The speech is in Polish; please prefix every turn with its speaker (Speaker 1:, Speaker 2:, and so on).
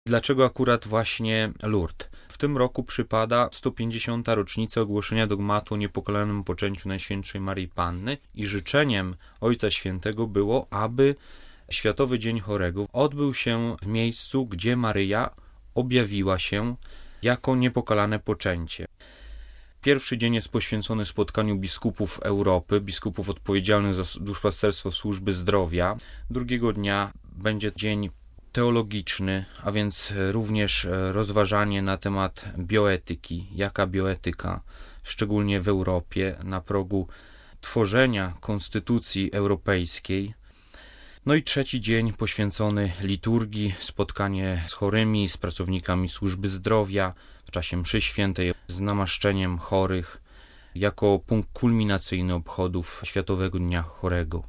Speaker 1: Dlaczego akurat właśnie Lourdes? W tym roku przypada 150. rocznica ogłoszenia dogmatu o niepokalanym poczęciu Najświętszej Maryi Panny i życzeniem Ojca Świętego było, aby Światowy Dzień Chorego odbył się w miejscu, gdzie Maryja objawiła się jako niepokalane poczęcie. Pierwszy dzień jest poświęcony spotkaniu biskupów Europy, biskupów odpowiedzialnych za duszpasterstwo służby zdrowia. Drugiego dnia będzie dzień teologiczny, a więc również rozważanie na temat bioetyki. Jaka bioetyka, szczególnie w Europie, na progu tworzenia konstytucji europejskiej. No i trzeci dzień poświęcony liturgii, spotkanie z chorymi, z pracownikami służby zdrowia w czasie mszy świętej, z namaszczeniem chorych, jako punkt kulminacyjny obchodów Światowego Dnia Chorego.